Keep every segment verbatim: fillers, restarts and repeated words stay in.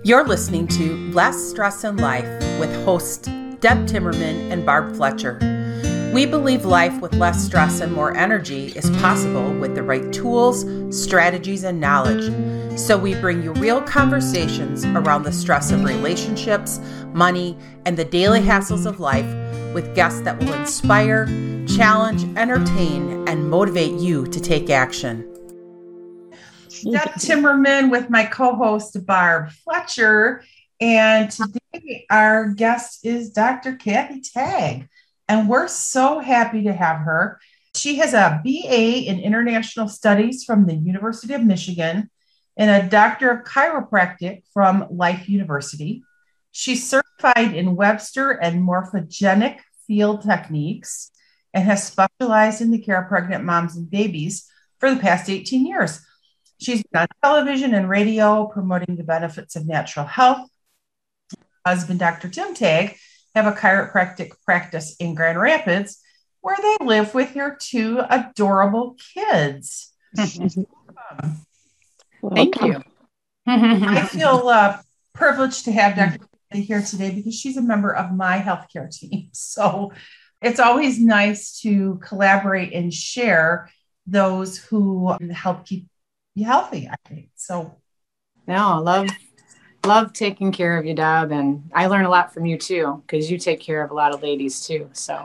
You're listening to Less Stress in Life with hosts Deb Timmerman and Barb Fletcher. We believe life with less stress and more energy is possible with the right tools, strategies, and knowledge. So we bring you real conversations around the stress of relationships, money, and the daily hassles of life with guests that will inspire, challenge, entertain, and motivate you to take action. Deb Timmerman with my co-host Barb Fletcher, and today our guest is Doctor Kathy Tagg, and we're so happy to have her. She has a B A in International Studies from the University of Michigan and a Doctor of Chiropractic from Life University. She's certified in Webster and morphogenic field techniques and has specialized in the care of pregnant moms and babies for the past eighteen years. She's been on television and radio promoting the benefits of natural health. Her husband, Doctor Tim Tagg, have a chiropractic practice in Grand Rapids where they live with your two adorable kids. um, Thank you. I feel uh, privileged to have Doctor Kathy here today because she's a member of my healthcare team. So it's always nice to collaborate and share those who help keep you healthy, I think. So no, I love love taking care of you, Deb, and I learn a lot from you too, because you take care of a lot of ladies too. So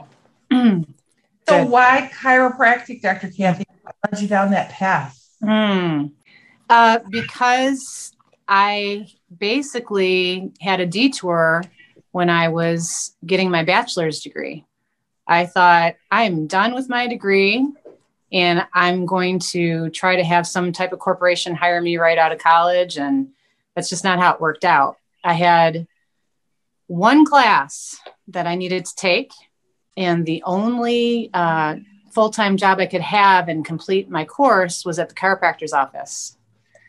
so why chiropractic, Doctor Kathy? What led you down that path? Mm. Uh, because I basically had a detour when I was getting my bachelor's degree. I thought, I'm done with my degree and I'm going to try to have some type of corporation hire me right out of college. And that's just not how it worked out. I had one class that I needed to take, and the only uh, full-time job I could have and complete my course was at the chiropractor's office.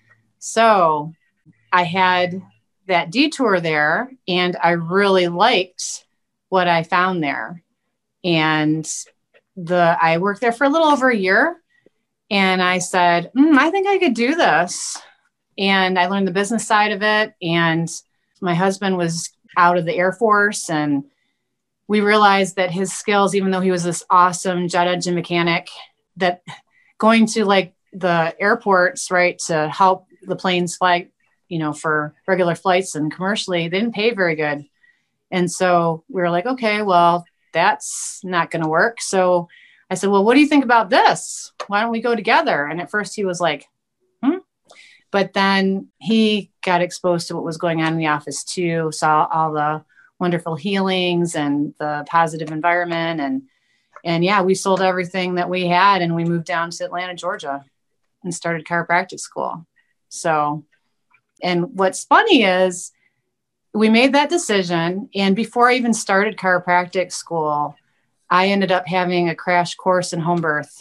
So I had that detour there, and I really liked what I found there. And the I worked there for a little over a year, and I said, mm, I think I could do this. And I learned the business side of it. And my husband was out of the Air Force, and we realized that his skills, even though he was this awesome jet engine mechanic, that going to like the airports, right, to help the planes fly, you know, for regular flights and commercially, they didn't pay very good. And so we were like, okay, well, that's not going to work. So I said, well, what do you think about this? Why don't we go together? And at first he was like, hmm. But then he got exposed to what was going on in the office too, saw all the wonderful healings and the positive environment. And, and yeah, we sold everything that we had and we moved down to Atlanta, Georgia and started chiropractic school. So, and what's funny is we made that decision. And before I even started chiropractic school, I ended up having a crash course in home birth,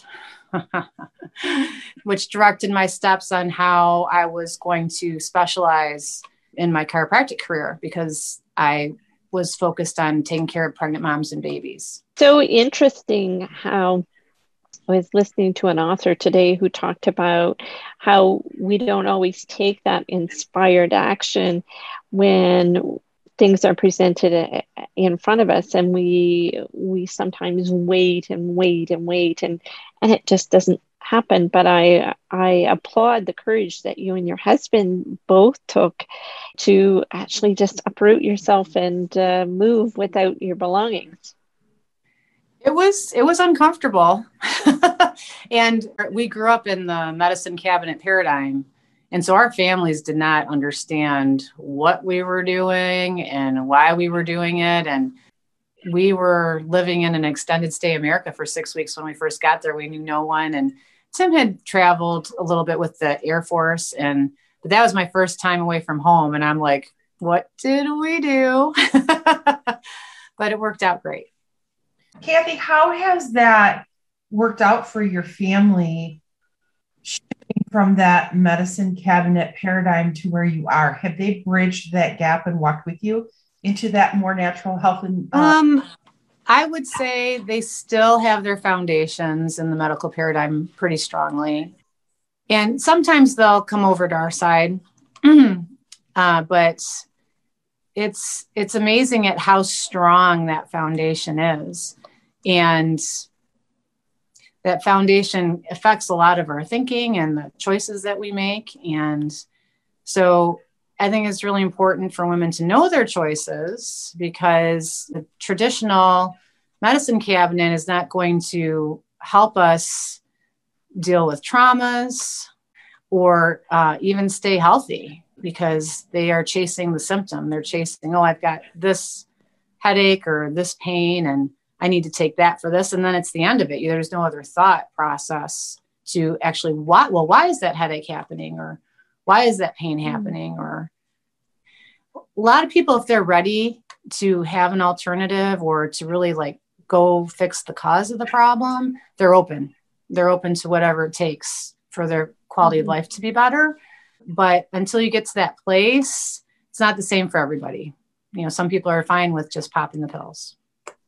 which directed my steps on how I was going to specialize in my chiropractic career, because I was focused on taking care of pregnant moms and babies. So interesting how I was listening to an author today who talked about how we don't always take that inspired action when things are presented in front of us, and we we sometimes wait and wait and wait, and and it just doesn't happen. But I I applaud the courage that you and your husband both took to actually just uproot yourself and uh, move without your belongings. It was, it was uncomfortable. And we grew up in the medicine cabinet paradigm. And so our families did not understand what we were doing and why we were doing it. And we were living in an extended stay America for six weeks when we first got there. We knew no one. And Tim had traveled a little bit with the Air Force. And but that was my first time away from home. And I'm like, what did we do? But it worked out great. Kathy, how has that worked out for your family, shifting from that medicine cabinet paradigm to where you are? Have they bridged that gap and walked with you into that more natural health? And uh- um, I would say they still have their foundations in the medical paradigm pretty strongly. And sometimes they'll come over to our side. Uh, but it's, it's amazing at how strong that foundation is. And that foundation affects a lot of our thinking and the choices that we make. And so I think it's really important for women to know their choices, because the traditional medicine cabinet is not going to help us deal with traumas or uh, even stay healthy, because they are chasing the symptom. They're chasing, oh, I've got this headache or this pain, and I need to take that for this. And then it's the end of it. There's no other thought process to actually, what, well, why is that headache happening? Or why is that pain happening? Mm-hmm. Or a lot of people, if they're ready to have an alternative or to really like go fix the cause of the problem, they're open. They're open to whatever it takes for their quality mm-hmm. of life to be better. But until you get to that place, it's not the same for everybody. You know, some people are fine with just popping the pills.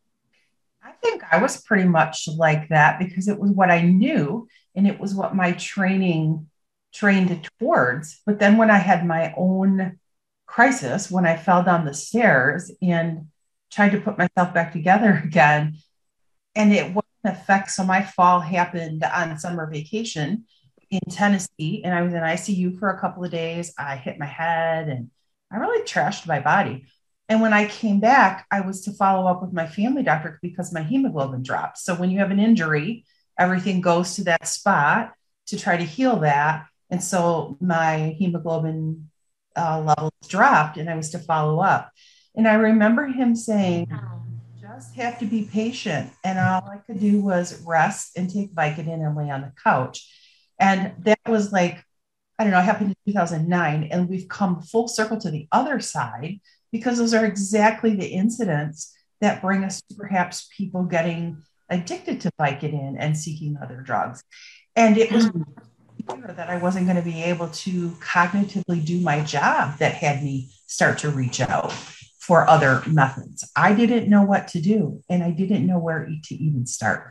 I think I was pretty much like that because it was what I knew and it was what my training trained towards. But then when I had my own crisis, when I fell down the stairs and tried to put myself back together again, and it wasn't affect. So my fall happened on summer vacation in Tennessee, and I was in I C U for a couple of days. I hit my head and I really trashed my body. And when I came back, I was to follow up with my family doctor because my hemoglobin dropped. So when you have an injury, everything goes to that spot to try to heal that. And so my hemoglobin uh, levels dropped and I was to follow up. And I remember him saying, just have to be patient. And all I could do was rest and take Vicodin and lay on the couch. And that was like, I don't know, it happened in two thousand nine. And we've come full circle to the other side, because those are exactly the incidents that bring us to perhaps people getting addicted to Vicodin and seeking other drugs. And it was clear that I wasn't going to be able to cognitively do my job that had me start to reach out for other methods. I didn't know what to do, and I didn't know where to even start.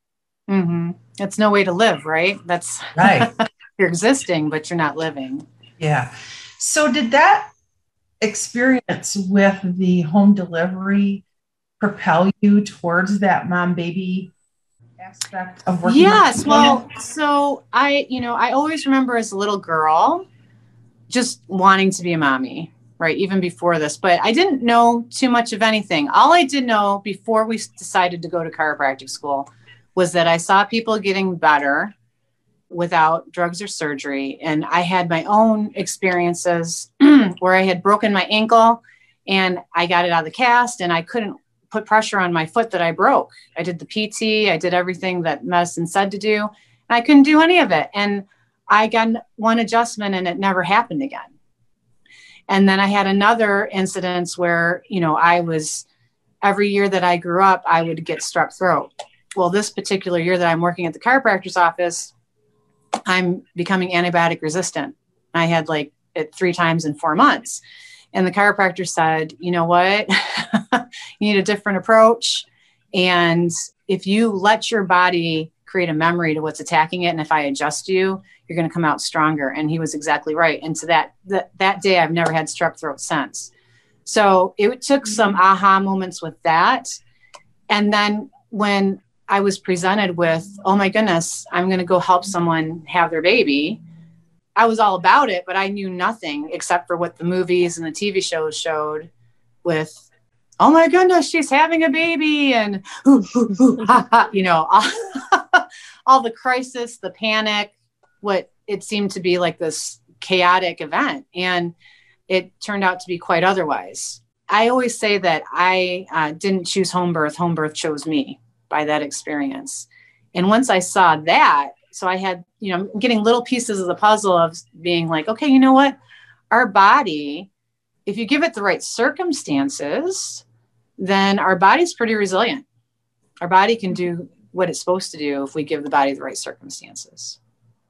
Mm-hmm. That's no way to live, right? That's right. You're existing, but you're not living. Yeah. So did that experience with the home delivery propel you towards that mom baby aspect of working? Yes. Well, so I, you know, I always remember as a little girl just wanting to be a mommy, right? Even before this, but I didn't know too much of anything. All I did know before we decided to go to chiropractic school was that I saw people getting better without drugs or surgery. And I had my own experiences where I had broken my ankle and I got it out of the cast and I couldn't put pressure on my foot that I broke. I did the P T, I did everything that medicine said to do, and I couldn't do any of it. And I got one adjustment and it never happened again. And then I had another incident where, you know, I was, every year that I grew up, I would get strep throat. Well, this particular year that I'm working at the chiropractor's office, I'm becoming antibiotic resistant. I had like it three times in four months. And the chiropractor said, you know what, you need a different approach. And if you let your body create a memory to what's attacking it, and if I adjust you, you're going to come out stronger. And he was exactly right. And to that, that, that day, I've never had strep throat since. So it took some aha moments with that. And then when I was presented with, oh my goodness, I'm going to go help someone have their baby, I was all about it, but I knew nothing except for what the movies and the T V shows showed with, oh my goodness, she's having a baby. And, ooh, ooh, ooh, ha, ha, you know, all, all the crisis, the panic, what it seemed to be like this chaotic event. And it turned out to be quite otherwise. I always say that I uh, didn't choose home birth. Home birth chose me by that experience. And once I saw that, so I had, you know, getting little pieces of the puzzle of being like, okay, you know what? Our body, if you give it the right circumstances, then our body's pretty resilient. Our body can do what it's supposed to do if we give the body the right circumstances.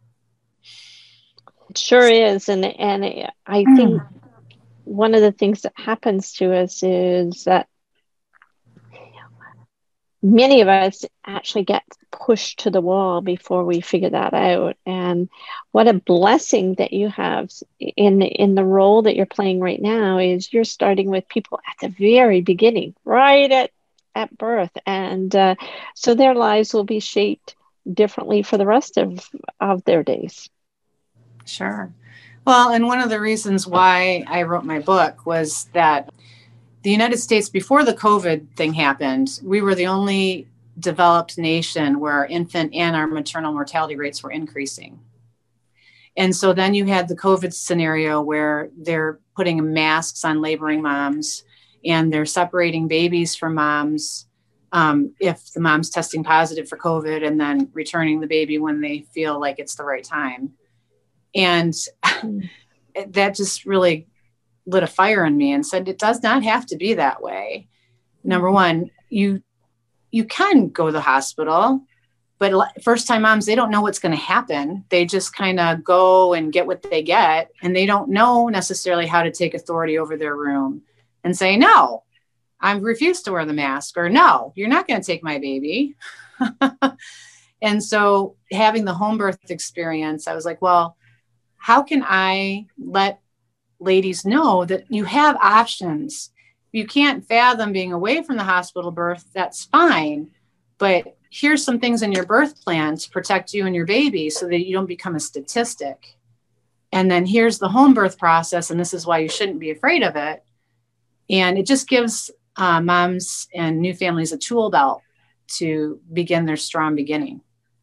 It sure is. And, and I think one of the things that happens to us is that many of us actually get pushed to the wall before we figure that out. And what a blessing that you have in in the role that you're playing right now is you're starting with people at the very beginning, right at at birth, and uh, so their lives will be shaped differently for the rest of of their days. Sure. Well, and one of the reasons why I wrote my book was that the United States, before the COVID thing happened, we were the only developed nation where our infant and our maternal mortality rates were increasing. And so then you had the COVID scenario where they're putting masks on laboring moms and they're separating babies from moms um, if the mom's testing positive for COVID and then returning the baby when they feel like it's the right time. And that just really lit a fire in me and said, it does not have to be that way. Number one, you you can go to the hospital, but first time moms, they don't know what's going to happen. They just kind of go and get what they get. And they don't know necessarily how to take authority over their room and say, no, I refuse to wear the mask, or no, you're not going to take my baby. And so having the home birth experience, I was like, well, how can I let ladies know that you have options? You can't fathom being away from the hospital birth, that's fine. But here's some things in your birth plan to protect you and your baby so that you don't become a statistic. And then here's the home birth process, and this is why you shouldn't be afraid of it. And it just gives uh, moms and new families a tool belt to begin their strong beginning.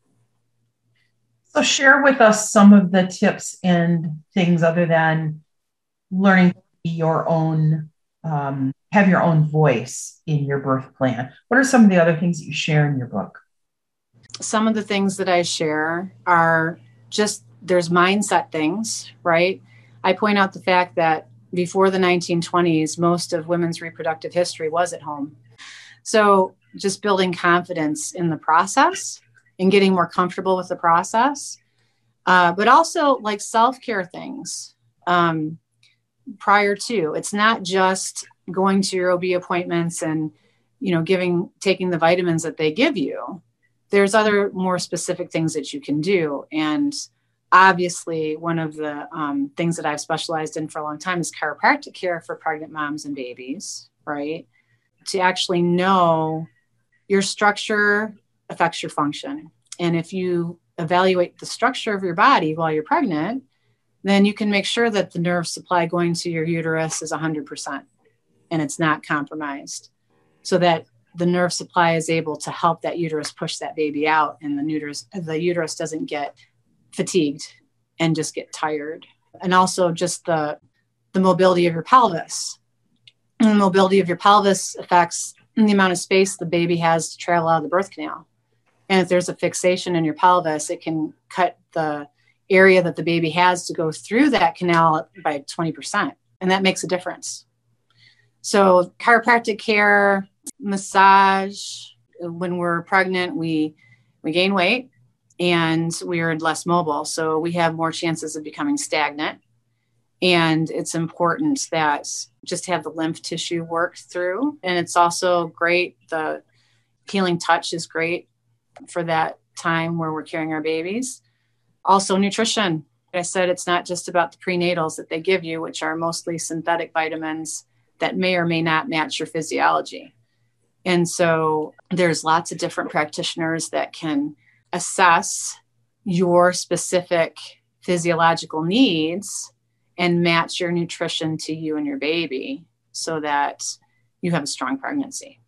So share with us some of the tips and things other than learning to be your own, um, have your own voice in your birth plan. What are some of the other things that you share in your book? Some of the things that I share are just, there's mindset things, right? I point out the fact that before the nineteen twenties, most of women's reproductive history was at home. So just building confidence in the process and getting more comfortable with the process, uh, but also like self-care things um, prior to. It's not just going to your O B appointments and, you know, giving, taking the vitamins that they give you. There's other more specific things that you can do. And obviously one of the um, things that I've specialized in for a long time is chiropractic care for pregnant moms and babies, right? To actually know your structure affects your function. And if you evaluate the structure of your body while you're pregnant, then you can make sure that the nerve supply going to your uterus is one hundred percent and it's not compromised, so that the nerve supply is able to help that uterus push that baby out, and the uterus, the uterus doesn't get fatigued and just get tired. And also just the, the mobility of your pelvis. And the mobility of your pelvis affects the amount of space the baby has to travel out of the birth canal. And if there's a fixation in your pelvis, it can cut the area that the baby has to go through that canal by twenty percent. And that makes a difference. So chiropractic care, massage. When we're pregnant, we, we gain weight and we're less mobile. So we have more chances of becoming stagnant. And it's important that just have the lymph tissue worked through. And it's also great. The healing touch is great for that time where we're carrying our babies. Also nutrition. Like I said, it's not just about the prenatals that they give you, which are mostly synthetic vitamins that may or may not match your physiology. And so there's lots of different practitioners that can assess your specific physiological needs and match your nutrition to you and your baby so that you have a strong pregnancy.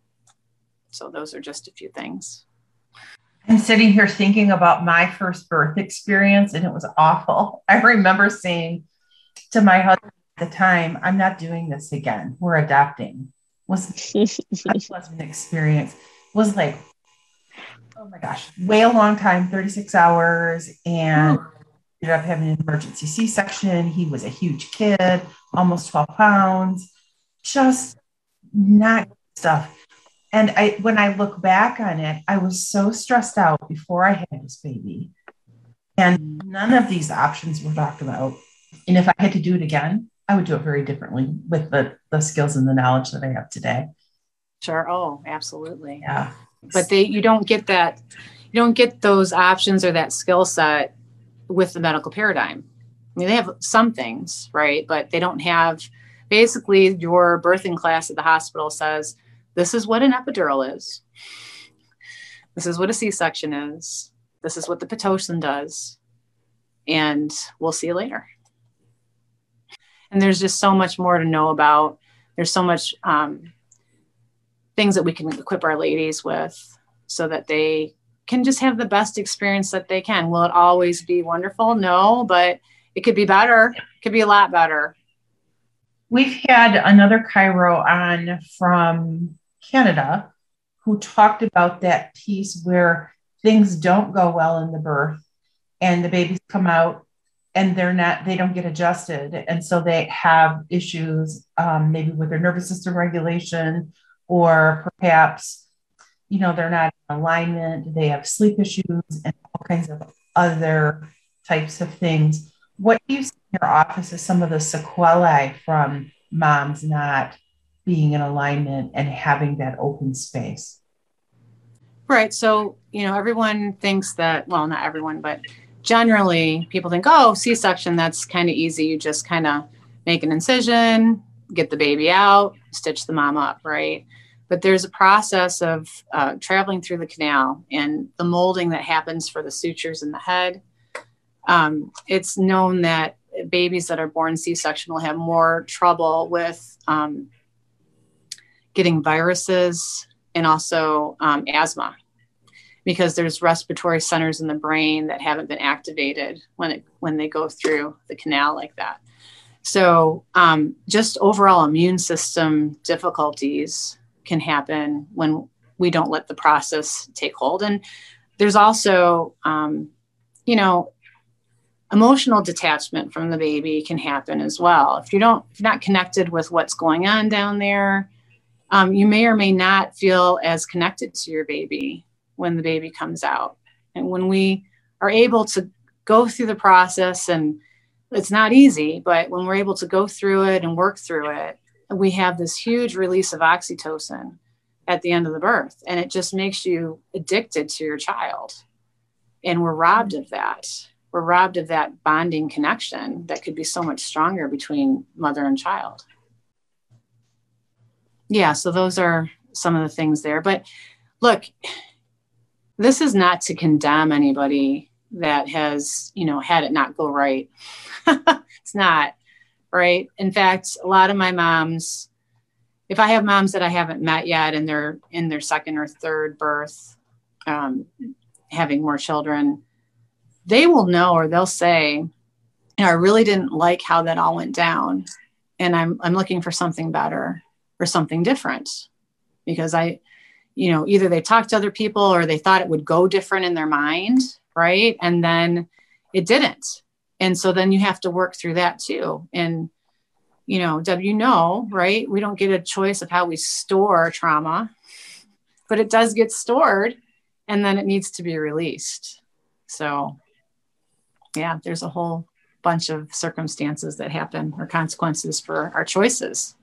So those are just a few things. I'm sitting here thinking about my first birth experience, and it was awful. I remember saying to my husband at the time, I'm not doing this again. We're adopting. Was an experience. Was like, oh my gosh, way a long time, thirty-six hours, and oh. ended up having an emergency C-section. He was a huge kid, almost twelve pounds, just not good stuff. And I, when I look back on it, I was so stressed out before I had this baby. And none of these options were talked about. And if I had to do it again, I would do it very differently with the, the skills and the knowledge that I have today. Sure. Oh, absolutely. Yeah. But they, you don't get that, you don't get those options or that skill set with the medical paradigm. I mean, they have some things, right? But they don't have, basically your birthing class at the hospital says, this is what an epidural is. This is what a C-section is. This is what the Pitocin does. And we'll see you later. And there's just so much more to know about. There's so much um, things that we can equip our ladies with so that they can just have the best experience that they can. Will it always be wonderful? No, but it could be better. It could be a lot better. We've had another chiro on from Canada who talked about that piece where things don't go well in the birth and the babies come out and they're not, they don't get adjusted. And so they have issues um, maybe with their nervous system regulation, or perhaps, you know, they're not in alignment. They have sleep issues and all kinds of other types of things. What do you see in your office as some of the sequelae from moms not being in alignment and having that open space? Right. So, you know, everyone thinks that, well, not everyone, but generally people think, oh, C-section, that's kind of easy. You just kind of make an incision, get the baby out, stitch the mom up, right? But there's a process of uh, traveling through the canal and the molding that happens for the sutures in the head. Um, it's known that babies that are born C-section will have more trouble with um, getting viruses and also um, asthma, because there's respiratory centers in the brain that haven't been activated when it when they go through the canal like that. So um, just overall immune system difficulties can happen when we don't let the process take hold. And there's also, um, you know, emotional detachment from the baby can happen as well. If you don't, if you're not connected with what's going on down there, um, you may or may not feel as connected to your baby when the baby comes out. And when we are able to go through the process, and it's not easy, but when we're able to go through it and work through it, we have this huge release of oxytocin at the end of the birth. And it just makes you addicted to your child. And we're robbed of that. We're robbed of that bonding connection that could be so much stronger between mother and child. Yeah, so those are some of the things there. But look, this is not to condemn anybody that has, you know, had it not go right. It's not, right? In fact, a lot of my moms, if I have moms that I haven't met yet and they're in their second or third birth, um, having more children, they will know, or they'll say, you know, I really didn't like how that all went down. And I'm, I'm looking for something better or something different, because I, you know, either they talked to other people or they thought it would go different in their mind. Right. And then it didn't. And so then you have to work through that too. And, you know, Deb, you know, right, we don't get a choice of how we store trauma, but it does get stored and then it needs to be released. So yeah, there's a whole bunch of circumstances that happen or consequences for our choices.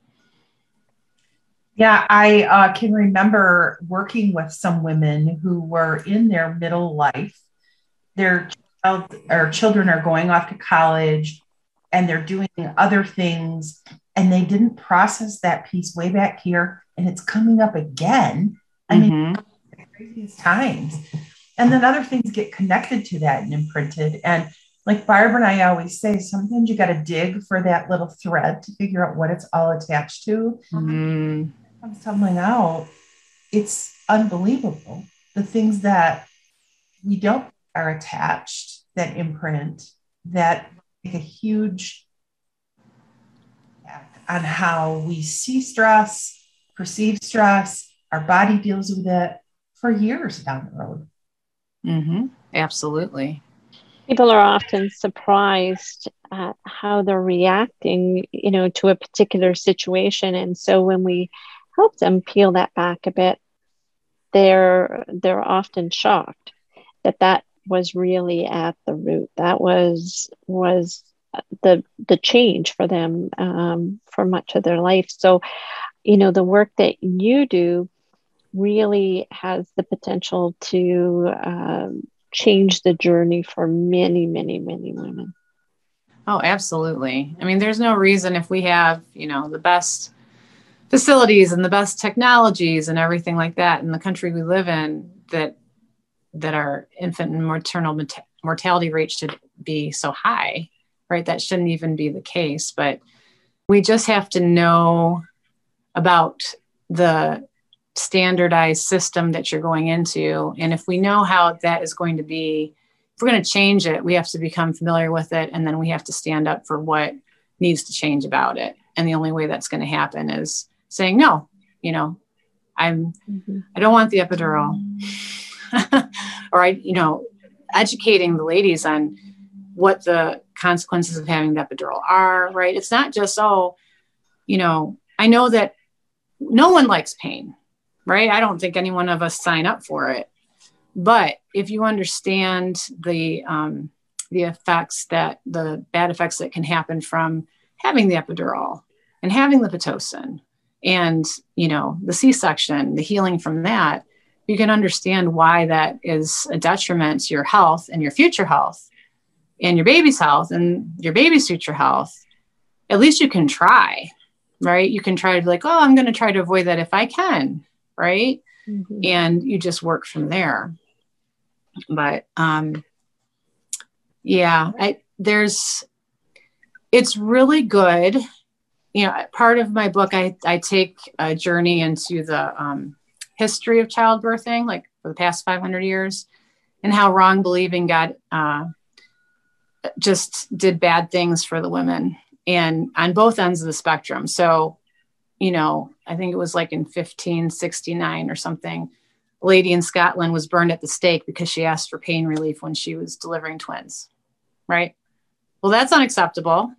Yeah, I uh, can remember working with some women who were in their middle life. Their child or children are going off to college and they're doing other things, and they didn't process that piece way back here, and it's coming up again. I mm-hmm. mean, previous times. And then other things get connected to that and imprinted. And like Barbara and I always say, sometimes you got to dig for that little thread to figure out what it's all attached to. Mm-hmm. Comes tumbling out, it's unbelievable. The things that we don't are attached, that imprint, that make a huge impact on how we see stress, perceive stress, our body deals with it for years down the road. Mm-hmm. Absolutely. People are often surprised at how they're reacting, you know, to a particular situation. And so when we help them peel that back a bit, they're they're often shocked that that was really at the root. That was was the the change for them um, for much of their life. So you know, the work that you do really has the potential to um, change the journey for many, many, many women. Oh, absolutely. I mean, there's no reason if we have, you know, the best facilities and the best technologies and everything like that in the country we live in, that that our infant and maternal mortality rate should be so high, right? That shouldn't even be the case. But we just have to know about the standardized system that you're going into. And if we know how that is going to be, if we're going to change it, we have to become familiar with it. And then we have to stand up for what needs to change about it. And the only way that's going to happen is saying, no, you know, I'm, mm-hmm. I don't want the epidural. Or I, you know, educating the ladies on what the consequences of having the epidural are, right? It's not just, oh, you know, I know that no one likes pain, right? I don't think any one of us sign up for it. But if you understand the um, the effects that the bad effects that can happen from having the epidural and having the Pitocin and, you know, the C-section, the healing from that, you can understand why that is a detriment to your health and your future health and your baby's health and your baby's future health. At least you can try, right? You can try to be like, oh, I'm going to try to avoid that if I can, right? Mm-hmm. And you just work from there. But um, yeah, I, there's, it's really good. You know, part of my book, I, I take a journey into the um, history of childbirthing, like for the past five hundred years, and how wrong believing got uh, just did bad things for the women, and on both ends of the spectrum. So, you know, I think it was like in fifteen sixty-nine or something, a lady in Scotland was burned at the stake because she asked for pain relief when she was delivering twins, right? Well, that's unacceptable.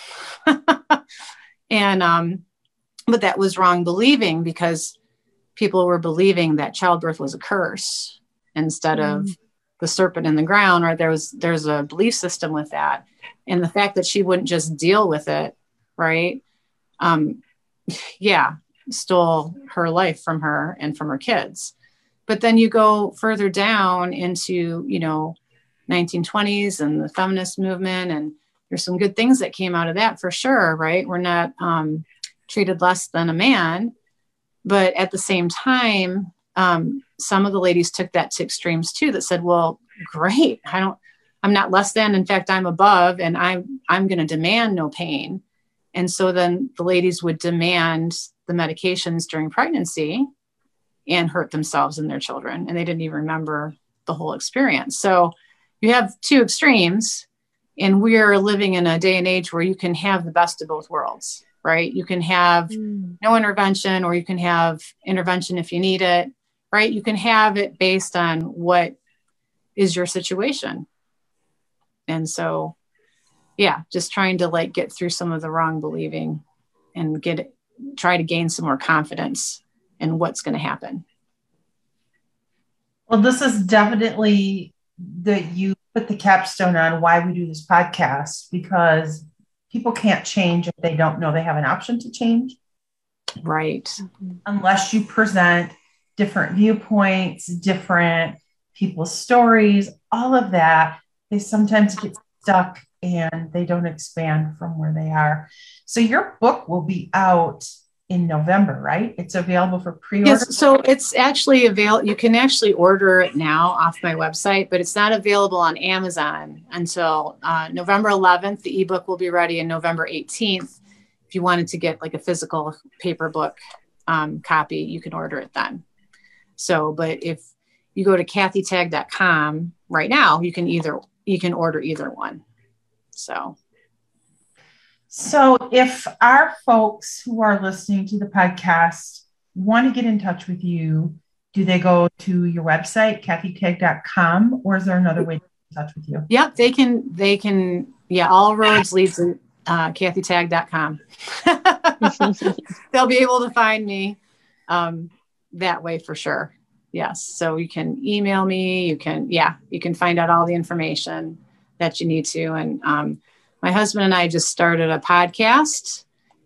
And, um, but that was wrong believing because people were believing that childbirth was a curse instead mm. of the serpent in the ground, or there was, there's a belief system with that. And the fact that she wouldn't just deal with it, right? Um, yeah, stole her life from her and from her kids. But then you go further down into, you know, nineteen twenties and the feminist movement, and there's some good things that came out of that for sure, right? We're not um, treated less than a man. But at the same time, um, some of the ladies took that to extremes too, that said, well, great, I don't, I'm not less than, in fact, I'm above, and I'm, I'm going to demand no pain. And so then the ladies would demand the medications during pregnancy and hurt themselves and their children. And they didn't even remember the whole experience. So you have two extremes, and we're living in a day and age where you can have the best of both worlds, right? You can have mm. no intervention, or you can have intervention if you need it, right? You can have it based on what is your situation. And so, yeah, just trying to like get through some of the wrong believing and get it, try to gain some more confidence in what's going to happen. Well, this is definitely that you put the capstone on why we do this podcast, because people can't change if they don't know they have an option to change. Right. Unless you present different viewpoints, different people's stories, all of that, they sometimes get stuck and they don't expand from where they are. So your book will be out in November, right? It's available for pre-order. Yes, so it's actually available. You can actually order it now off my website, but it's not available on Amazon until uh, November eleventh. The ebook will be ready in November eighteenth. If you wanted to get like a physical paper book um, copy, you can order it then. So, but if you go to Kathy Tagg dot com right now, you can either, you can order either one. So. So if our folks who are listening to the podcast want to get in touch with you, do they go to your website, Kathy Tagg dot com, or is there another way to get in touch with you? Yep, they can, they can, yeah, all roads lead to uh, Kathy Tagg dot com. They'll be able to find me um, that way for sure. Yes. So you can email me, you can, yeah, you can find out all the information that you need to. And um, my husband and I just started a podcast,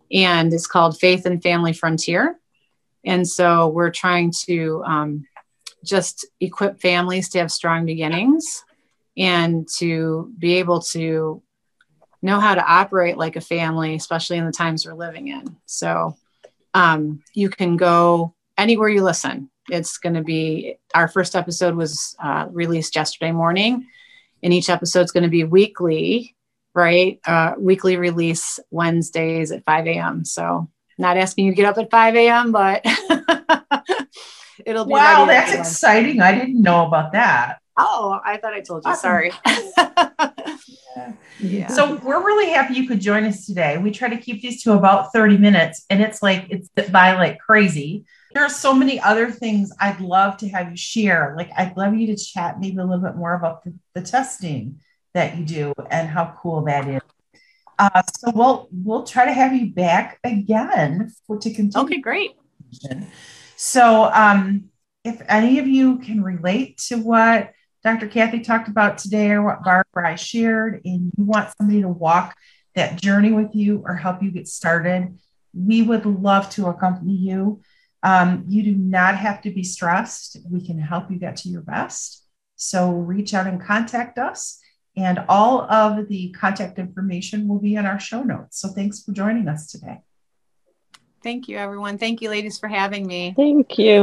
and it's called Faith and Family Frontier. And so we're trying to um, just equip families to have strong beginnings and to be able to know how to operate like a family, especially in the times we're living in. So um, you can go anywhere you listen. It's going to be, our first episode was uh, released yesterday morning, and each episode is going to be weekly, right? Uh, weekly release Wednesdays at five a.m. So not asking you to get up at five a.m., but it'll be. Wow, that's exciting. I didn't know about that. Oh, I thought I told you. Awesome. Sorry. yeah. Yeah. So we're really happy you could join us today. We try to keep these to about thirty minutes, and it's like, it's by like crazy. There are so many other things I'd love to have you share. Like, I'd love you to chat maybe a little bit more about the, the testing that you do and how cool that is. Uh, so we'll, we'll try to have you back again for, to continue. Okay, great. So um, if any of you can relate to what Doctor Kathy talked about today or what Barbara I shared, and you want somebody to walk that journey with you or help you get started, we would love to accompany you. Um, you do not have to be stressed. We can help you get to your best. So reach out and contact us, and all of the contact information will be in our show notes. So thanks for joining us today. Thank you, everyone. Thank you, ladies, for having me. Thank you.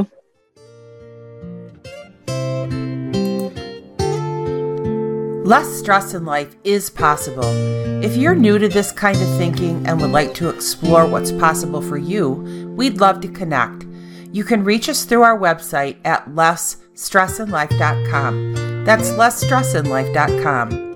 Less stress in life is possible. If you're new to this kind of thinking and would like to explore what's possible for you, we'd love to connect. You can reach us through our website at less stress in life dot com. That's less stress in life dot com.